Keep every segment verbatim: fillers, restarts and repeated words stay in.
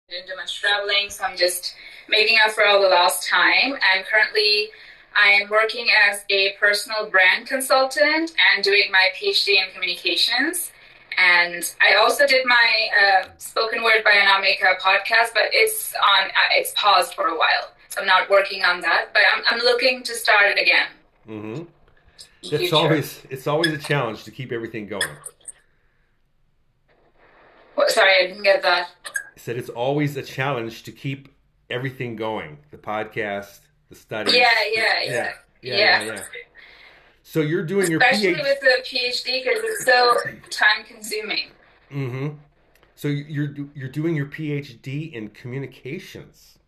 Didn't do much traveling, so I'm just making up for all the lost time. And currently, I am working as a personal brand consultant and doing my PhD in communications. And I also did my uh, spoken word Bionomica podcast, but it's on uh, it's paused for a while, so I'm not working on that. But I'm I'm looking to start it again. Mm-hmm. It's always it's always a challenge to keep everything going. Well, sorry, I didn't get that. I said it's always a challenge to keep everything going. The podcast, the studies. Yeah, yeah, yeah, yeah. yeah, yeah, yeah. So you're doing your especially PhD with the PhD because it's so time consuming. Mm-hmm. So you're you're doing your PhD in communications.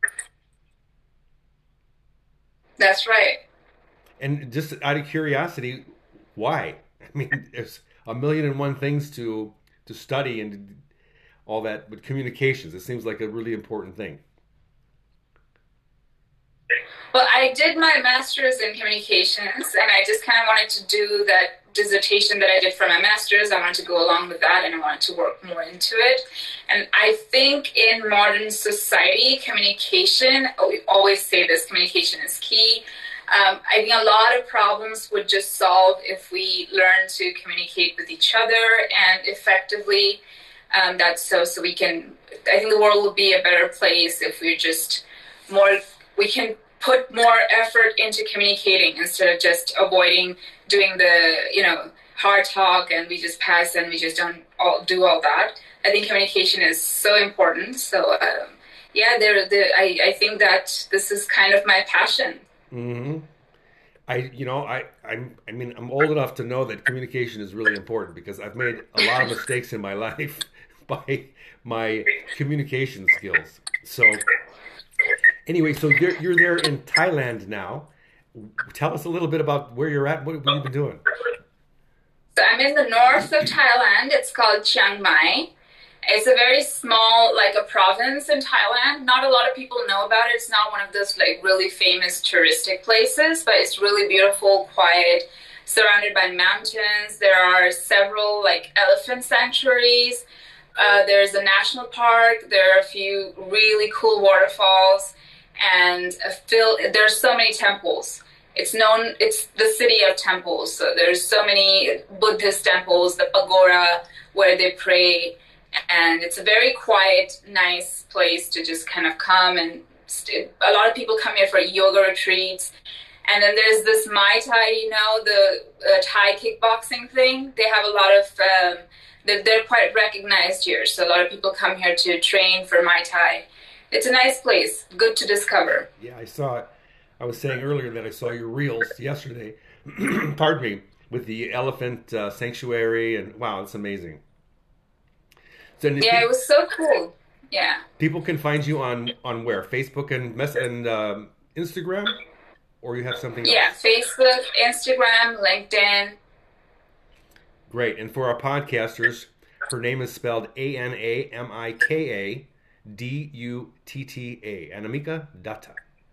That's right. And just out of curiosity, why? I mean, there's a million and one things to to study and all that, but communications, it seems like a really important thing. Well, I did my master's in communications, and I just kind of wanted to do that dissertation that I did for my master's. I wanted to go along with that, and I wanted to work more into it. And I think in modern society, communication, we always say this, communication is key. Um, I think a lot of problems would just solve if we learn to communicate with each other and effectively. Um, that's so, so we can, I think the world will be a better place if we're just more, we can put more effort into communicating instead of just avoiding doing the, you know, hard talk and we just pass and we just don't all do all that. I think communication is so important. So, um, yeah, there, there, I, I think that this is kind of my passion. Mm-hmm. I, you know, I, I'm, I mean, I'm old enough to know that communication is really important because I've made a lot of mistakes in my life by my communication skills. So, anyway, so you're, you're there in Thailand now. Tell us a little bit about where you're at. What, what have you been doing? So I'm in the north of Thailand. It's called Chiang Mai. It's a very small, like a province in Thailand. Not a lot of people know about it. It's not one of those like really famous touristic places, but it's really beautiful, quiet, surrounded by mountains. There are several like elephant sanctuaries. Uh, there's a national park. There are a few really cool waterfalls, and a fill, there's so many temples. It's known, it's the city of temples. So there's so many Buddhist temples, the pagoda, where they pray. And it's a very quiet, nice place to just kind of come. And st- a lot of people come here for yoga retreats. And then there's this Muay Thai, you know, the uh, Thai kickboxing thing. They have a lot of, um, they're, they're quite recognized here. So a lot of people come here to train for Muay Thai. It's a nice place, good to discover. Yeah, I saw it. I was saying earlier that I saw your reels yesterday, pardon me, with the elephant uh, sanctuary. And wow, it's amazing. So yeah, it was so cool. Yeah. People can find you on, on where? Facebook and mess and um, Instagram? Or you have something else? Yeah, Facebook, Instagram, LinkedIn. Great. And for our podcasters, her name is spelled A N A M I K A D U T T A. Anamika Datta.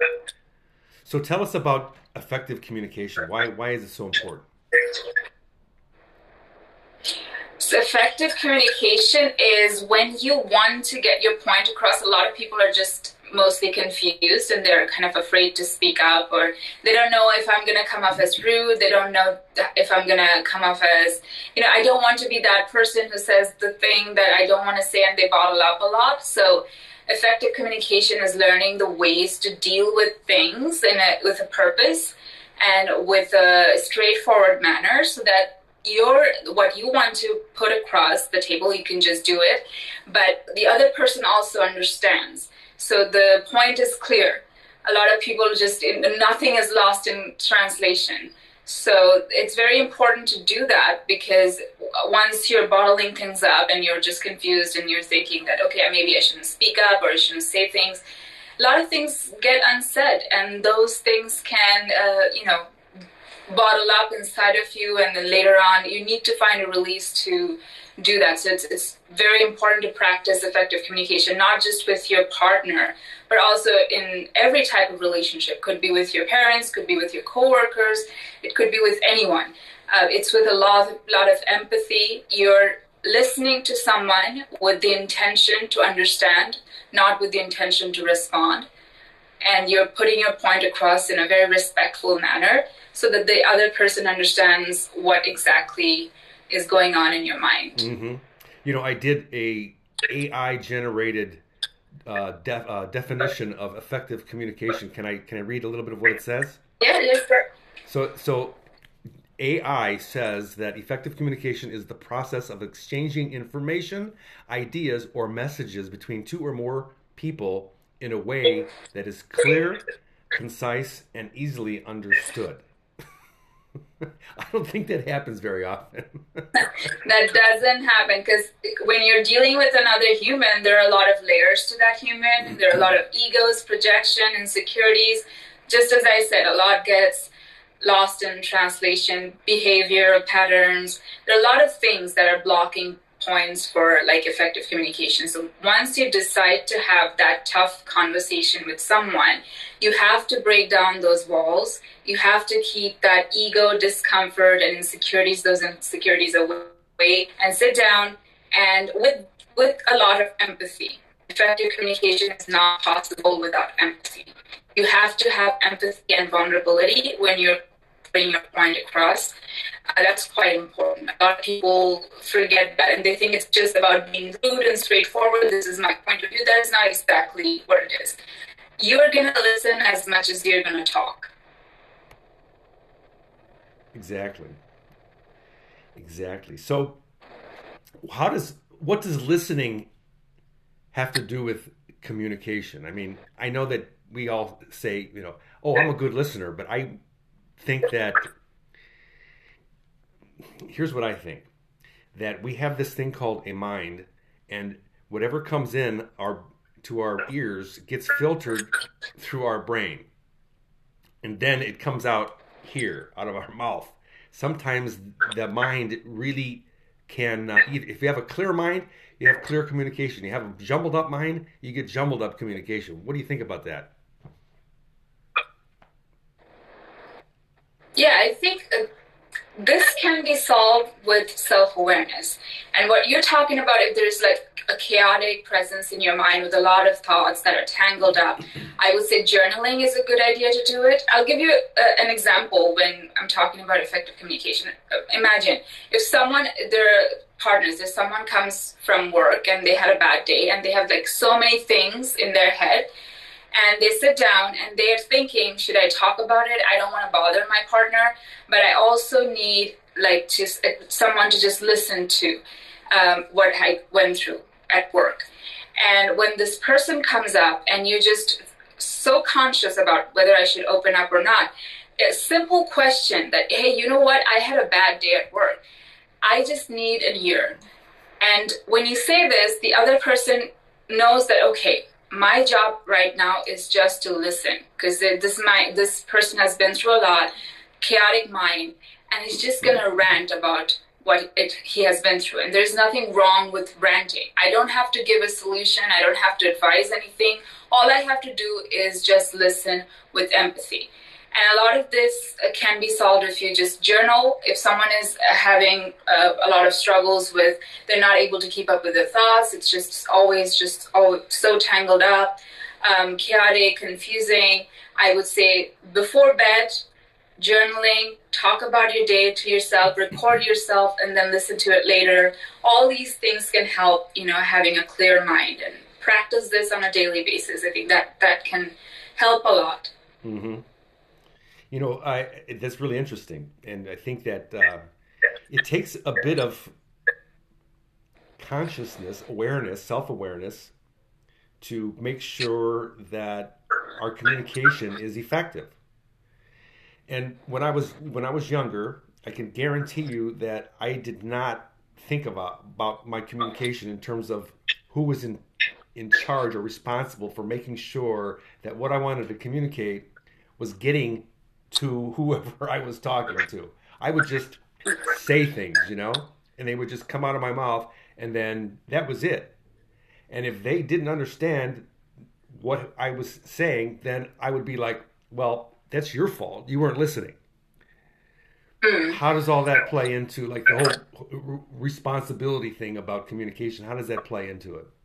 So tell us about effective communication. Why why is it so important? So effective communication is when you want to get your point across. A lot of people are just mostly confused and they're kind of afraid to speak up, or they don't know if I'm going to come off as rude. They don't know if I'm going to come off as, you know, I don't want to be that person who says the thing that I don't want to say and they bottle up a lot. So effective communication is learning the ways to deal with things in a, with a purpose and with a straightforward manner so that your what you want to put across the table, you can just do it, but the other person also understands. So the point is clear. A lot of people just, nothing is lost in translation. So it's very important to do that because once you're bottling things up and you're just confused and you're thinking that, okay, maybe I shouldn't speak up or I shouldn't say things, a lot of things get unsaid and those things can, uh, you know, bottle up inside of you, and then later on you need to find a release to do that. So it's, it's very important to practice effective communication, not just with your partner, but also in every type of relationship. Could be with your parents, could be with your coworkers, it could be with anyone. Uh, it's with a lot, lot of empathy. You're listening to someone with the intention to understand, not with the intention to respond. And you're putting your point across in a very respectful manner so that the other person understands what exactly is going on in your mind. Mm-hmm. You know, I did a AI generated uh, def, uh, definition of effective communication. Can I can I read a little bit of what it says? Yeah, yes, sir. So so A I says that effective communication is the process of exchanging information, ideas, or messages between two or more people in a way that is clear, concise, and easily understood. I don't think that happens very often. That doesn't happen because when you're dealing with another human, there are a lot of layers to that human. There are a lot of egos, projection, insecurities. Just as I said, a lot gets lost in translation, behavior patterns. There are a lot of things that are blocking points for like effective communication. So once you decide to have that tough conversation with someone, you have to break down those walls. You have to keep that ego, discomfort, and insecurities, those insecurities away, and sit down and with with a lot of empathy. Effective communication is not possible without empathy. You have to have empathy and vulnerability when you're putting your point across. Uh, that's quite important. A lot of people forget that and they think it's just about being rude and straightforward. This is my point of view. That is not exactly what it is. You're going to listen as much as you're going to talk. Exactly. Exactly. So how does, what does listening have to do with communication? I mean, I know that we all say, you know, oh, I'm a good listener, but I think that, here's what I think, that we have this thing called a mind, and whatever comes in our to our ears gets filtered through our brain, and then it comes out here, out of our mouth. Sometimes the mind really can, uh, if you have a clear mind, you have clear communication. You have a jumbled up mind, you get jumbled up communication. What do you think about that? Yeah, I think uh, this can be solved with self-awareness. And what you're talking about, if there's like a chaotic presence in your mind with a lot of thoughts that are tangled up, I would say journaling is a good idea to do it. I'll give you a, an example when I'm talking about effective communication. Imagine if someone, their partners, if someone comes from work and they had a bad day and they have like so many things in their head, and they sit down and they're thinking, should I talk about it? I don't want to bother my partner, but I also need like just someone to just listen to um, what I went through at work. And when this person comes up and you're just so conscious about whether I should open up or not, a simple question that, hey, you know what? I had a bad day at work. I just need an ear. And when you say this, the other person knows that, okay, my job right now is just to listen, because this my this person has been through a lot, chaotic mind, and he's just gonna rant about what it, he has been through. And there's nothing wrong with ranting. I don't have to give a solution. I don't have to advise anything. All I have to do is just listen with empathy. And a lot of this can be solved if you just journal. If someone is having a, a lot of struggles with, they're not able to keep up with their thoughts, it's just always just oh, so tangled up, um, chaotic, confusing, I would say before bed, journaling, talk about your day to yourself, record yourself, and then listen to it later. All these things can help, you know, having a clear mind. And practice this on a daily basis. I think that, that can help a lot. Mm-hmm. You know, I, that's really interesting. And I think that uh, it takes a bit of consciousness, awareness, self-awareness to make sure that our communication is effective. And when I was when I was younger, I can guarantee you that I did not think about, about my communication in terms of who was in, in charge or responsible for making sure that what I wanted to communicate was getting to whoever I was talking to. I would just say things, you know, and they would just come out of my mouth, and then that was it. And if they didn't understand what I was saying, then I would be like, well, that's your fault. You weren't listening. Mm. How does all that play into like the whole responsibility thing about communication? How does that play into it?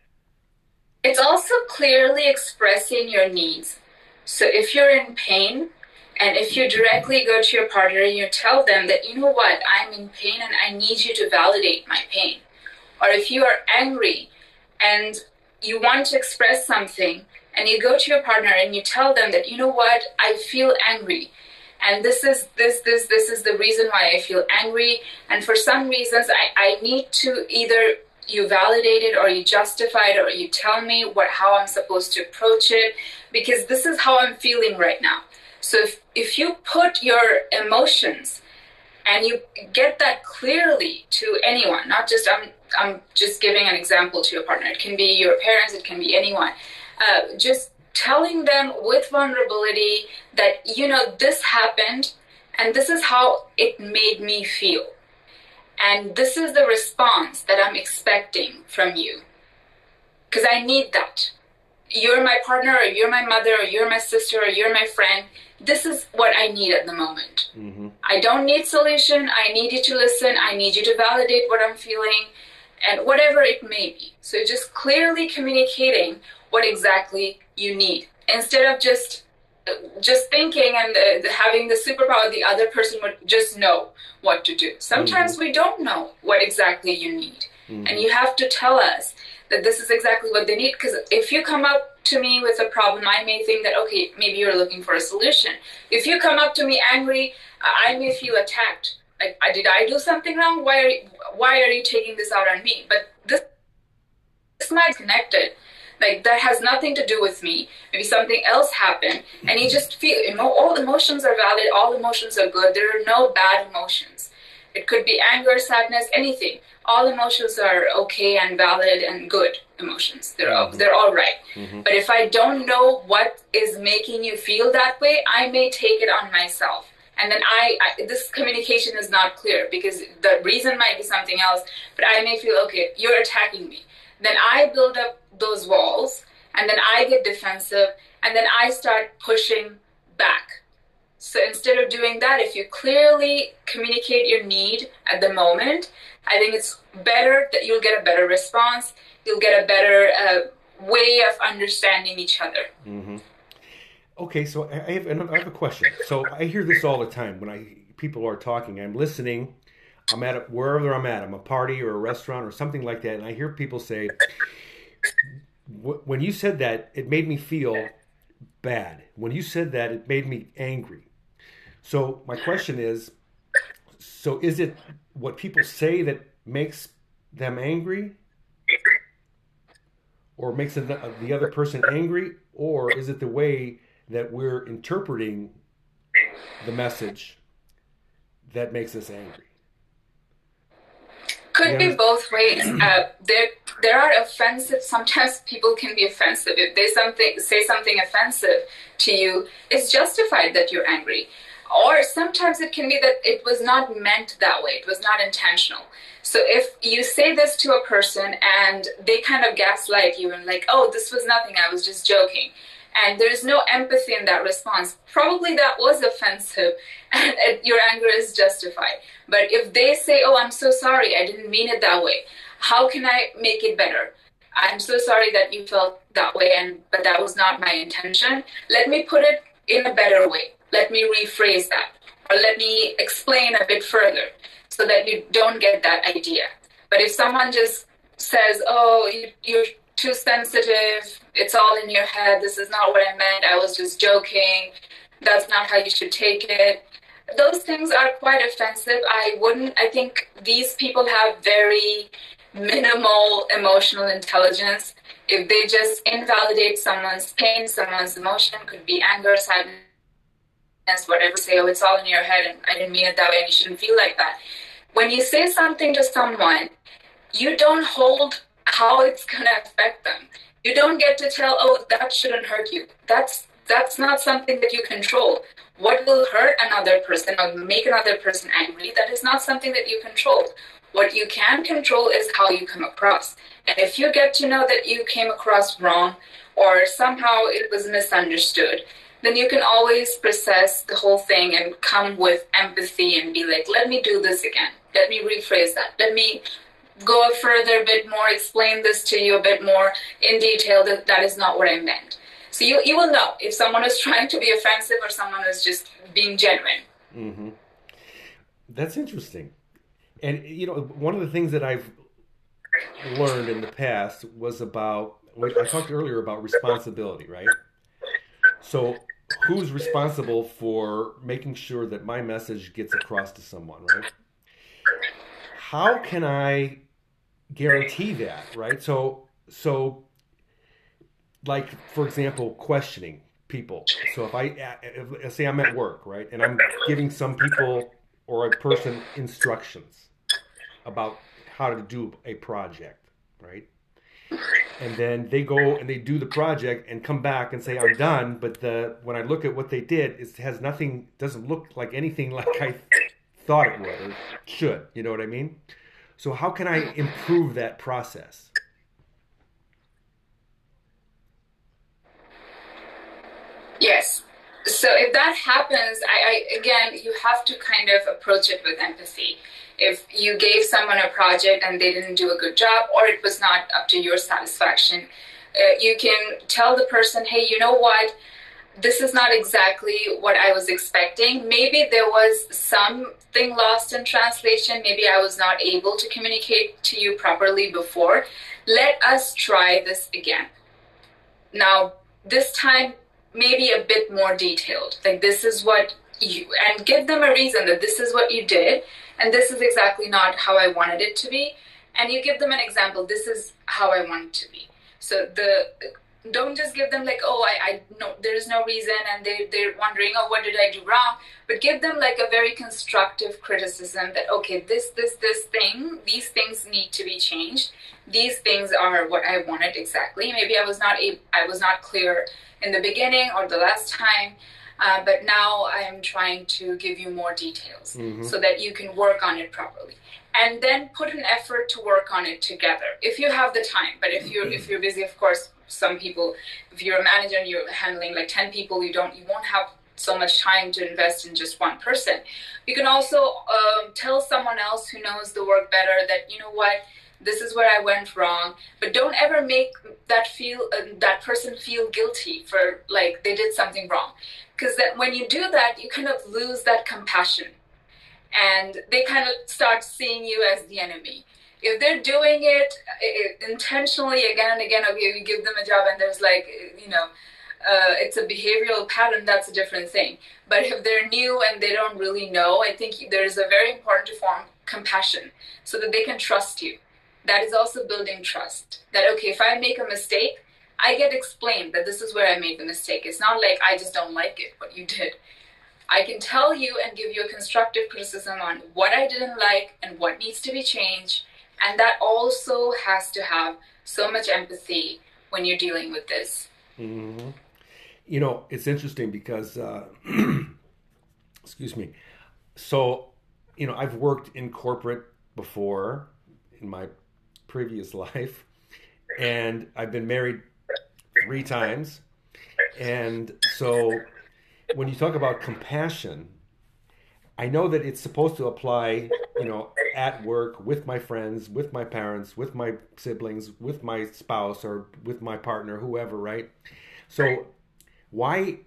It's also clearly expressing your needs. So if you're in pain, and if you directly go to your partner and you tell them that, you know what, I'm in pain and I need you to validate my pain. Or if you are angry and you want to express something and you go to your partner and you tell them that, you know what, I feel angry. And this is this, this, this is the reason why I feel angry. And for some reasons, I, I need to either you validate it or you justify it or you tell me what how I'm supposed to approach it, because this is how I'm feeling right now. So if, if you put your emotions and you get that clearly to anyone, not just, I'm, I'm just giving an example to your partner. It can be your parents, it can be anyone. Uh, just telling them with vulnerability that, you know, this happened and this is how it made me feel. And this is the response that I'm expecting from you. Because I need that. You're my partner, or you're my mother, or you're my sister, or you're my friend. This is what I need at the moment. Mm-hmm. I don't need solution. I need you to listen. I need you to validate what I'm feeling, and whatever it may be. So just clearly communicating what exactly you need, instead of just just thinking and uh, having the superpower the other person would just know what to do. Sometimes mm-hmm. we don't know what exactly you need. Mm-hmm. And you have to tell us that this is exactly what they need. Because if you come up to me with a problem, I may think that, okay, maybe you're looking for a solution. If you come up to me angry, I may feel attacked. Like, did I do something wrong? Why are you, why are you taking this out on me? But this, this might be connected. Like, that has nothing to do with me. Maybe something else happened. And you just feel, you know, all emotions are valid. All emotions are good. There are no bad emotions. It could be anger, sadness, anything. All emotions are okay and valid and good emotions. They're all, they're all right. Mm-hmm. But if I don't know what is making you feel that way, I may take it on myself. And then I, I this communication is not clear because the reason might be something else. But I may feel, okay, you're attacking me. Then I build up those walls, and then I get defensive, and then I start pushing back. So instead of doing that, if you clearly communicate your need at the moment, I think it's better that you'll get a better response. You'll get a better uh, way of understanding each other. Mm-hmm. Okay, so I have, I have a question. So I hear this all the time when I people are talking. I'm listening. I'm at a, wherever I'm at. I'm a party or a restaurant or something like that, and I hear people say, "When you said that, it made me feel bad. When you said that, it made me angry." So my question is, so is it what people say that makes them angry, or makes the other person angry, or is it the way that we're interpreting the message that makes us angry? Could yeah. be both ways. Uh, there, there are offensive. Sometimes people can be offensive. If they something say something offensive to you, it's justified that you're angry. Or sometimes it can be that it was not meant that way. It was not intentional. So if you say this to a person and they kind of gaslight you and like, oh, this was nothing, I was just joking, and there's no empathy in that response, probably that was offensive and your anger is justified. But if they say, oh, I'm so sorry, I didn't mean it that way, how can I make it better? I'm so sorry that you felt that way, and but that was not my intention. Let me put it in a better way. Let me rephrase that, or let me explain a bit further so that you don't get that idea. But if someone just says, oh, you, you're too sensitive, it's all in your head, this is not what I meant, I was just joking, that's not how you should take it, those things are quite offensive. I wouldn't, I think these people have very minimal emotional intelligence. If they just invalidate someone's pain, someone's emotion, could be anger, sadness, whatever, say, oh, it's all in your head and I didn't mean it that way and you shouldn't feel like that. When you say something to someone, you don't hold how it's going to affect them. You don't get to tell, oh, that shouldn't hurt you. That's that's not something that you control. What will hurt another person or make another person angry, that is not something that you control. What you can control is how you come across. And if you get to know that you came across wrong or somehow it was misunderstood, then you can always process the whole thing and come with empathy and be like, let me do this again. Let me rephrase that. Let me go further a bit more, explain this to you a bit more in detail, that that is not what I meant. So you, you will know if someone is trying to be offensive or someone is just being genuine. Mm-hmm. That's interesting. And, you know, one of the things that I've learned in the past was about, I talked earlier about responsibility, right? So who's responsible for making sure that my message gets across to someone, right? How can I guarantee that, right? So, so like, for example, questioning people. So if I, if, say I'm at work, right? And I'm giving some people or a person instructions about how to do a project, right? And then they go and they do the project and come back and say, I'm done. But the when I look at what they did, it has nothing, doesn't look like anything like I thought it would or should. You know what I mean? So how can I improve that process? Yes. So if that happens, I, I again, you have to kind of approach it with empathy. If you gave someone a project and they didn't do a good job, or it was not up to your satisfaction, uh, you can tell the person, hey, you know what? This is not exactly what I was expecting. Maybe there was something lost in translation. Maybe I was not able to communicate to you properly before. Let us try this again. Now, this time, maybe a bit more detailed. Like, this is what you, and give them a reason that this is what you did, and this is exactly not how I wanted it to be. And you give them an example. This is how I want it to be. So the don't just give them like, oh, I, I no, there is no reason, and they, they're wondering, oh, what did I do wrong? But give them like a very constructive criticism that, okay, this, this, this thing, these things need to be changed. These things are what I wanted exactly. Maybe I was not able, I was not clear in the beginning or the last time, uh, but now I'm trying to give you more details mm-hmm. so that you can work on it properly. And then put an effort to work on it together if you have the time. But if you're if you're busy, of course, some people, if you're a manager and you're handling like ten people, you don't you won't have so much time to invest in just one person. You can also um, tell someone else who knows the work better that, you know what, this is where I went wrong. But don't ever make that feel uh, that person feel guilty for like they did something wrong, because that when you do that, you kind of lose that compassion. And they kind of start seeing you as the enemy. If they're doing it, it intentionally again and again, okay, you give them a job and there's like, you know, uh, it's a behavioral pattern, that's a different thing. But if they're new and they don't really know, I think there's a very important to form compassion so that they can trust you. That is also building trust. That, okay, if I make a mistake, I get explained that this is where I made the mistake. It's not like I just don't like it, what you did. I can tell you and give you a constructive criticism on what I didn't like and what needs to be changed. And that also has to have so much empathy when you're dealing with this. Mm-hmm. You know, it's interesting because, uh, excuse me. So, you know, I've worked in corporate before in my previous life, and I've been married three times. And so when you talk about compassion, I know that it's supposed to apply, you know, at work, with my friends, with my parents, with my siblings, with my spouse, or with my partner, whoever, right? So why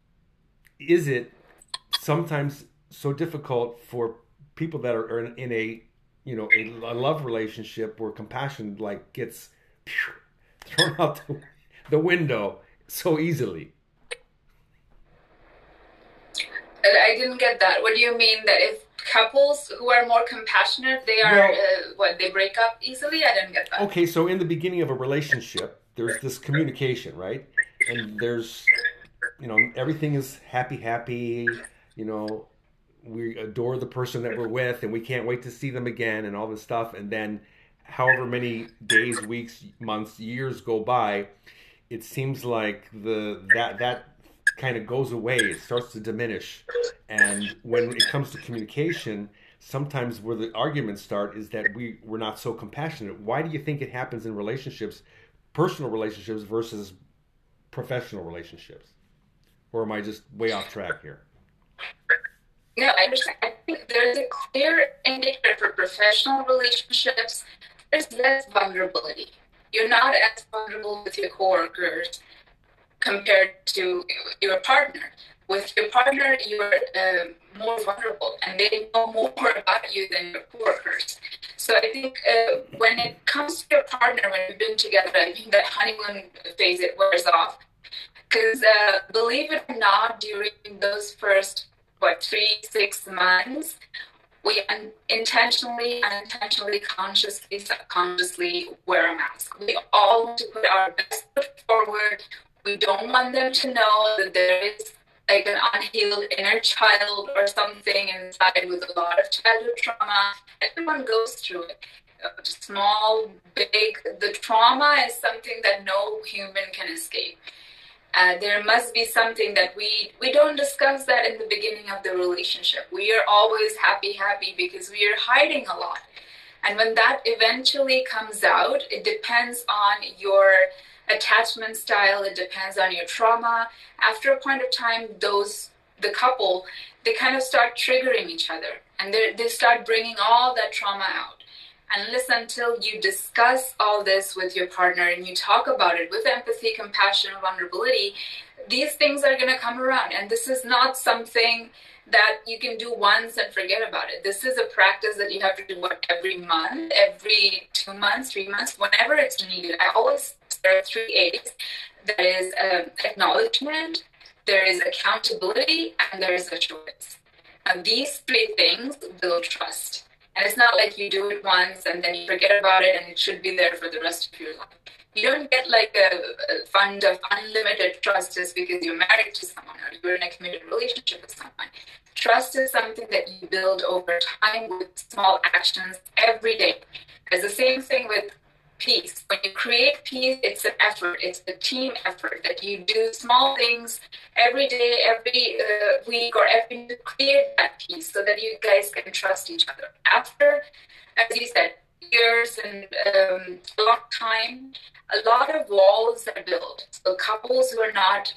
is it sometimes so difficult for people that are in, in a, you know, a, a love relationship where compassion like gets phew, thrown out the, the window so easily? I didn't get that. What do you mean that if couples who are more compassionate, they are, well, uh, what, they break up easily? I didn't get that. Okay, so in the beginning of a relationship, there's this communication, right? And there's, you know, everything is happy, happy, you know, we adore the person that we're with and we can't wait to see them again and all this stuff. And then however many days, weeks, months, years go by, it seems like the that that kind of goes away. It starts to diminish. And when it comes to communication, sometimes where the arguments start is that we, we're not so compassionate. Why do you think it happens in relationships, personal relationships versus professional relationships? or am I just way off track here? No, I understand. I think there's a clear indicator for professional relationships. There's less vulnerability. You're not as vulnerable with your coworkers compared to your partner. With your partner, you're uh, more vulnerable, and they know more about you than your coworkers. So I think uh, when it comes to your partner, when you've been together, I think that honeymoon phase, it wears off. Because uh, believe it or not, during those first, what, three, six months, we un- intentionally, unintentionally, consciously, subconsciously wear a mask. We all want to put our best foot forward. We don't want them to know that there is like an unhealed inner child or something inside with a lot of childhood trauma. Everyone goes through it. Uh, Small, big, the trauma is something that no human can escape. Uh, there must be something that we we don't discuss that in the beginning of the relationship. We are always happy, happy because we are hiding a lot. And when that eventually comes out, it depends on your attachment style. It depends on your trauma. After a point of time, those the couple, they kind of start triggering each other, and they they start bringing all that trauma out. Unless until you discuss all this with your partner and you talk about it with empathy, compassion, vulnerability, these things are going to come around. And this is not something that you can do once and forget about it. This is a practice that you have to do what, every month, every two months, three months, whenever it's needed. I always, there are three A's. There is um, acknowledgement, there is accountability, and there is assurance. Now, these three things build trust. And it's not like you do it once and then you forget about it and it should be there for the rest of your life. You don't get like a, a fund of unlimited trust just because you're married to someone or you're in a committed relationship with someone. Trust is something that you build over time with small actions every day. It's the same thing with peace. When you create peace, it's an effort. It's a team effort that you do small things every day, every uh, week, or every to create that peace so that you guys can trust each other. After, as you said, years and um, a long time, a lot of walls are built. So couples who are not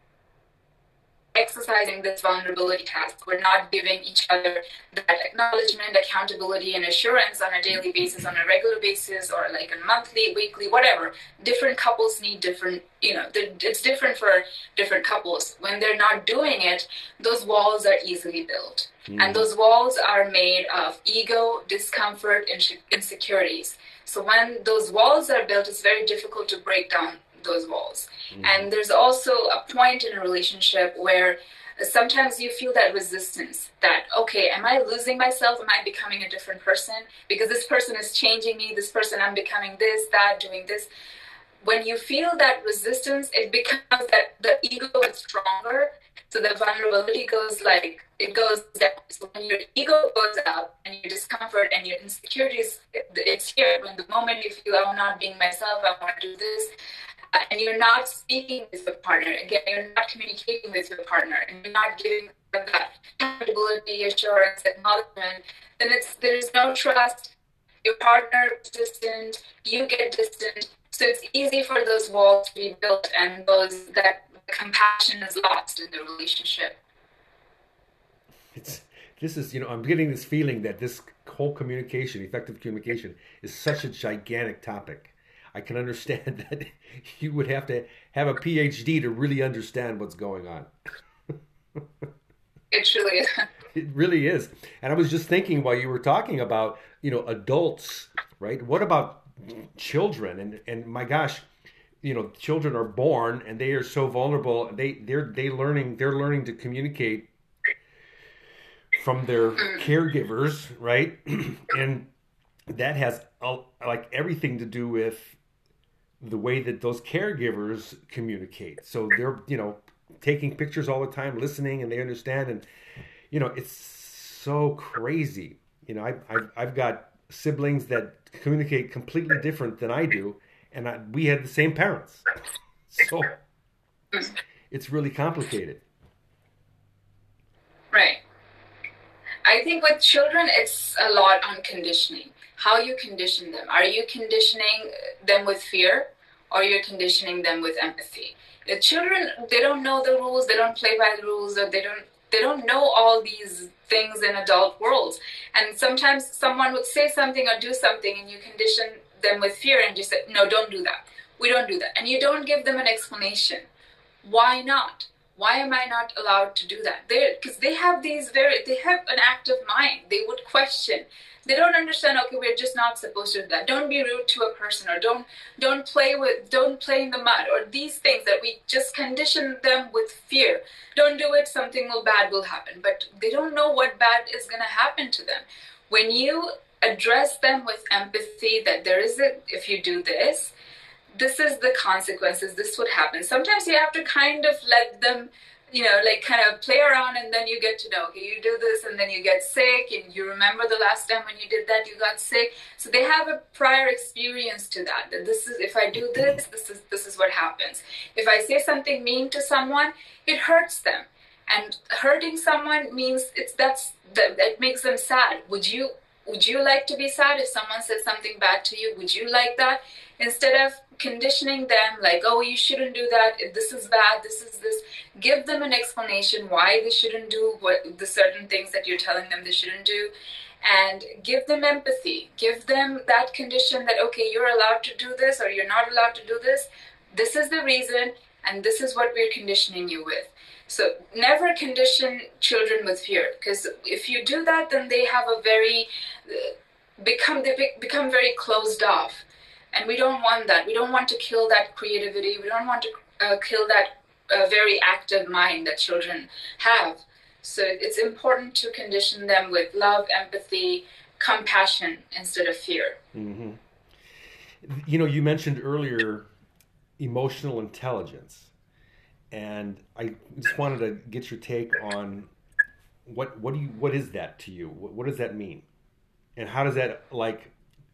exercising this vulnerability task, we're not giving each other that acknowledgement, accountability, and assurance on a daily basis, on a regular basis, or like a monthly, weekly, whatever. Different couples need different, you know, it's different for different couples. When they're not doing it, those walls are easily built. Mm. And those walls are made of ego, discomfort, and insecurities. So when those walls are built, it's very difficult to break down those walls. Mm-hmm. And there's also a point in a relationship where sometimes you feel that resistance that, okay, am I losing myself? Am I becoming a different person? Because this person is changing me. This person, I'm becoming this, that, doing this. When you feel that resistance, it becomes that the ego is stronger. So the vulnerability goes like, it goes down. So when your ego goes up and your discomfort and your insecurities, it's here. When the moment you feel, I'm not being myself, I want to do this, and you're not speaking with your partner, again, you're not communicating with your partner, and you're not giving them that accountability, assurance, acknowledgement, then it's there's no trust. Your partner is distant, you get distant, so it's easy for those walls to be built, and those that compassion is lost in the relationship. It's this is you know I'm getting this feeling that this whole communication, effective communication, is such a gigantic topic. I can understand that you would have to have a P H D to really understand what's going on. It truly is. It really is. And I was just thinking while you were talking about, you know, adults, right? What about children? And and my gosh, you know, children are born and they are so vulnerable. They they're they learning they're learning to communicate from their caregivers, right? And that has like everything to do with the way that those caregivers communicate. So they're, you know, taking pictures all the time, listening, and they understand. And, you know, it's so crazy. You know, I, I've, I've got siblings that communicate completely different than I do. And I, we had the same parents. So it's really complicated. Right. I think with children, it's a lot on conditioning. How you condition them. Are you conditioning them with fear, or you're conditioning them with empathy? The children, they don't know the rules, they don't play by the rules, or they don't they don't know all these things in adult worlds. And sometimes someone would say something or do something and you condition them with fear and just say, no, don't do that. We don't do that. And you don't give them an explanation. Why not? Why am I not allowed to do that? Because they, they have these very, they have an active mind. They would question. They don't understand, okay, we're just not supposed to do that. Don't be rude to a person, or don't don't play with, don't play in the mud, or these things that we just condition them with fear. Don't do it, something will bad will happen. But they don't know what bad is going to happen to them. When you address them with empathy, that there is a, if you do this, this is the consequences, this would happen. Sometimes you have to kind of let them, you know, like kind of play around, and then you get to know, okay, you do this and then you get sick, and you remember the last time when you did that, you got sick. So they have a prior experience to that, that this is, if I do this, this is, this is what happens. If I say something mean to someone, it hurts them. And hurting someone means it's, that's, that, that makes them sad. Would you, would you like to be sad if someone says something bad to you? Would you like that? Instead of conditioning them like, oh, you shouldn't do that, this is bad, this is this, give them an explanation why they shouldn't do what the certain things that you're telling them they shouldn't do, and give them empathy. Give them that condition that, okay, you're allowed to do this or you're not allowed to do this. This is the reason, and this is what we're conditioning you with. So never condition children with fear, because if you do that, then they have a very, uh, become, they be, become very closed off. And we don't want that. We don't want to kill that creativity. We don't want to uh, kill that uh, very active mind that children have. So it's important to condition them with love, empathy, compassion instead of fear. Mm-hmm. You know, you mentioned earlier emotional intelligence. And I just wanted to get your take on what what do you what is that to you? What, what does that mean? And how does that, like,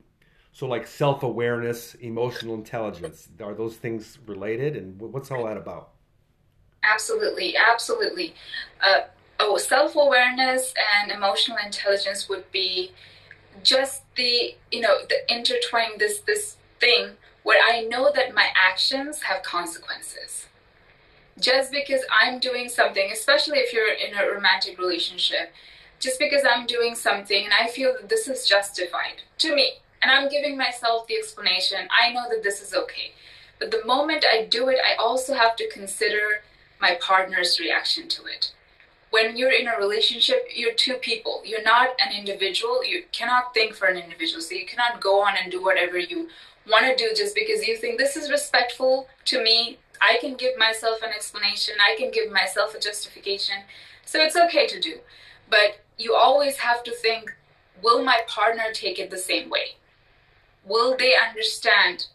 so like self-awareness, emotional intelligence, are those things related? And what's all that about? Absolutely, absolutely. Uh, oh, self-awareness and emotional intelligence would be just the, you know, the intertwining this, this thing where I know that my actions have consequences. Just because I'm doing something, especially if you're in a romantic relationship, just because I'm doing something and I feel that this is justified to me, and I'm giving myself the explanation, I know that this is okay. But the moment I do it, I also have to consider my partner's reaction to it. When you're in a relationship, you're two people. You're not an individual. You cannot think for an individual. So you cannot go on and do whatever you want to do just because you think this is respectful to me. I can give myself an explanation. I can give myself a justification. So it's okay to do. But you always have to think, will my partner take it the same way? Will they understand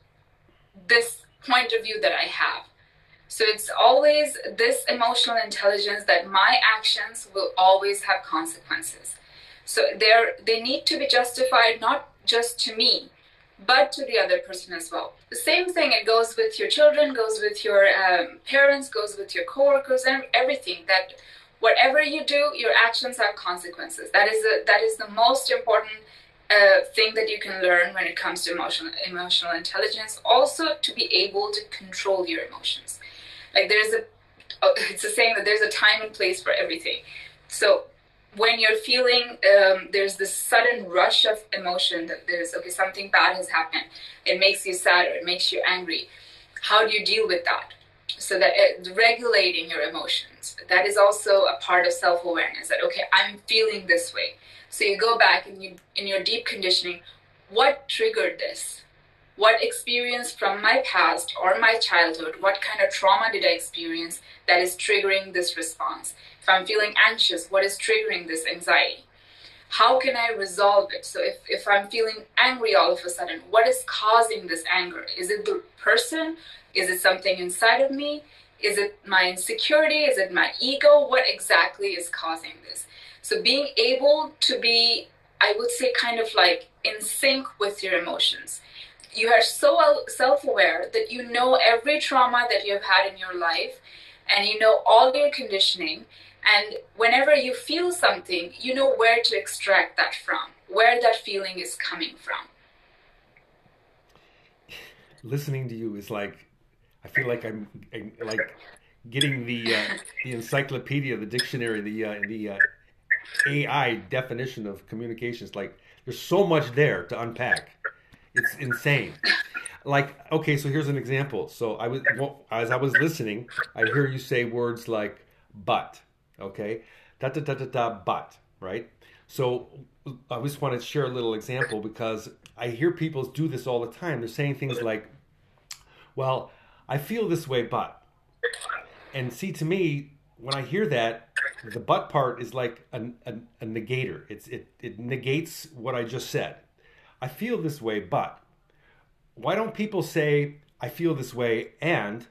this point of view that I have? So it's always this emotional intelligence that my actions will always have consequences. So they're, they need to be justified not just to me, but to the other person as well. The same thing, it goes with your children, goes with your um, parents, goes with your coworkers, and everything. That whatever you do, your actions have consequences. That is a, that is the most important uh, thing that you can learn when it comes to emotional emotional intelligence. Also, to be able to control your emotions. Like there's a, it's a saying that there's a time and place for everything. So when you're feeling, um, there's this sudden rush of emotion that there's, okay, something bad has happened. It makes you sad or it makes you angry. How do you deal with that? So that it, regulating your emotions, that is also a part of self-awareness, that, okay, I'm feeling this way. So you go back and you, in your deep conditioning, what triggered this? What experience from my past or my childhood, what kind of trauma did I experience that is triggering this response? If I'm feeling anxious, what is triggering this anxiety? How can I resolve it? So if, if I'm feeling angry all of a sudden, what is causing this anger? Is it the person? Is it something inside of me? Is it my insecurity? Is it my ego? What exactly is causing this? So being able to be, I would say, kind of like in sync with your emotions. You are so self-aware that you know every trauma that you have had in your life, and you know all your conditioning. And whenever you feel something, you know where to extract that from, where that feeling is coming from. Listening to you is like, I feel like I'm, I'm like getting the uh, the encyclopedia, the dictionary, the uh, the uh, A I definition of communications. Like there's so much there to unpack. It's insane. Like, okay, so here's an example. So I was, well, as I was listening, I hear you say words like "but," okay, da da da da da, but, right? So I just want to share a little example because I hear people do this all the time. They're saying things like, "Well, I feel this way, but," and see, to me, when I hear that, the "but" part is like a, a, a negator. It's it it negates what I just said. I feel this way, but. Why don't people say, I feel this way, and,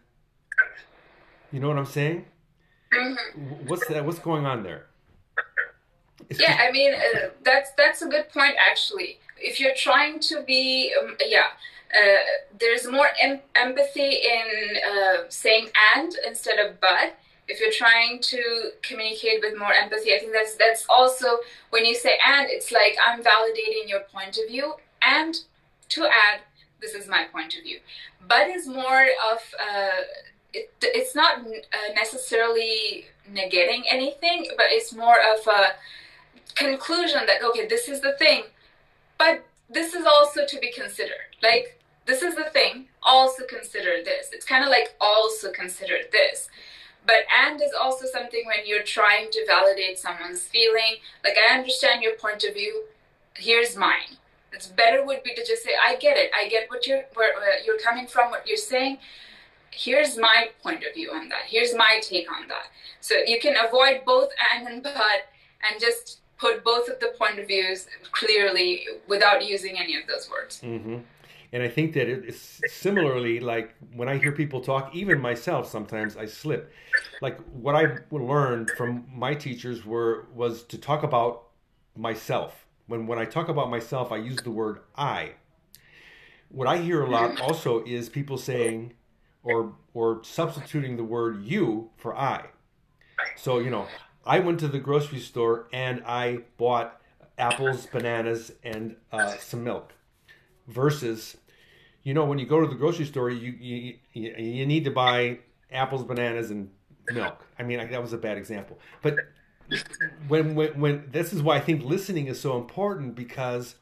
you know what I'm saying? Mm-hmm. What's that? What's going on there? It's Yeah, just, I mean, uh, that's that's a good point, actually. If you're trying to be, um, yeah, uh, there's more em- empathy in uh, saying and instead of but. If you're trying to communicate with more empathy, I think that's that's also, when you say and, it's like I'm validating your point of view, and to add, this is my point of view. But is more of, uh, it, it's not uh, necessarily negating anything, but it's more of a conclusion that, okay, this is the thing, but this is also to be considered. Like, this is the thing, also consider this. It's kind of like also consider this. But and is also something when you're trying to validate someone's feeling. Like, I understand your point of view, here's mine. It's better would be to just say, I get it. I get what you're, where, where you're coming from, what you're saying. Here's my point of view on that. Here's my take on that. So you can avoid both and and but and just put both of the point of views clearly without using any of those words. mm-hmm. And I think that it's similarly, like when I hear people talk, even myself, sometimes I slip. Like what I learned from my teachers were was to talk about myself. When when I talk about myself, I use the word I. What I hear a lot also is people saying or or substituting the word you for I. So, you know, I went to the grocery store and I bought apples, bananas, and uh, some milk. Versus, you know, when you go to the grocery store, you you, you need to buy apples, bananas, and milk. I mean, that was a bad example. But when, when when this is why I think listening is so important, because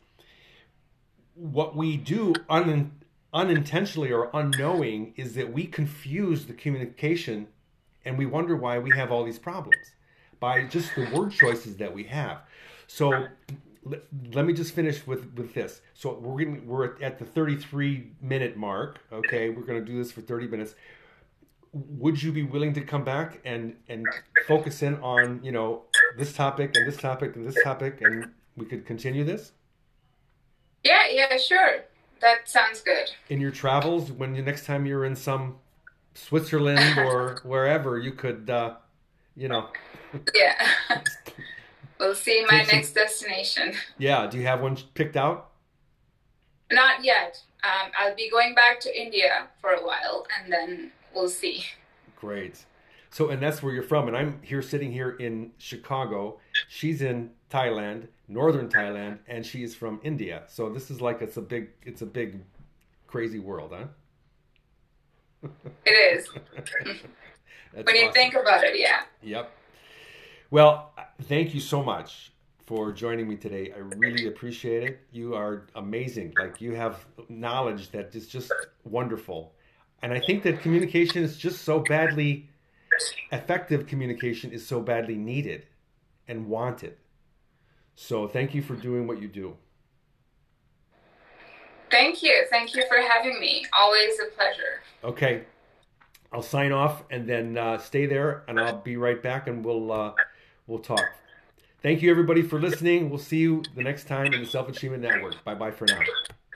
what we do un, unintentionally or unknowing is that we confuse the communication, and we wonder why we have all these problems by just the word choices that we have. So let, let me just finish with, with this. So we're gonna, we're at the thirty-three minute mark. Okay, we're going to do this for thirty minutes. Would you be willing to come back and, and focus in on, you know, this topic and this topic and this topic, and we could continue this? Yeah, yeah, sure. That sounds good. In your travels, when the next time you're in some Switzerland or wherever, you could, uh, you know. Yeah. We'll see my Take some- next destination. Yeah. Do you have one picked out? Not yet. Um, I'll be going back to India for a while, and then we'll see. Great. So, and that's where you're from. And I'm here sitting here in Chicago. She's in Thailand, northern Thailand, and she is from India. So this is like, it's a big, it's a big, crazy world, huh? It is. When you awesome. think about it, yeah. Yep. Well, thank you so much for joining me today. I really appreciate it. You are amazing. Like, you have knowledge that is just wonderful. And I think that communication is just so badly, effective communication is so badly needed and wanted. So thank you for doing what you do. Thank you. Thank you for having me. Always a pleasure. Okay. I'll sign off and then uh, stay there, and I'll be right back, and we'll uh, we'll talk. Thank you, everybody, for listening. We'll see you the next time in the Self Achievement Network. Bye-bye for now.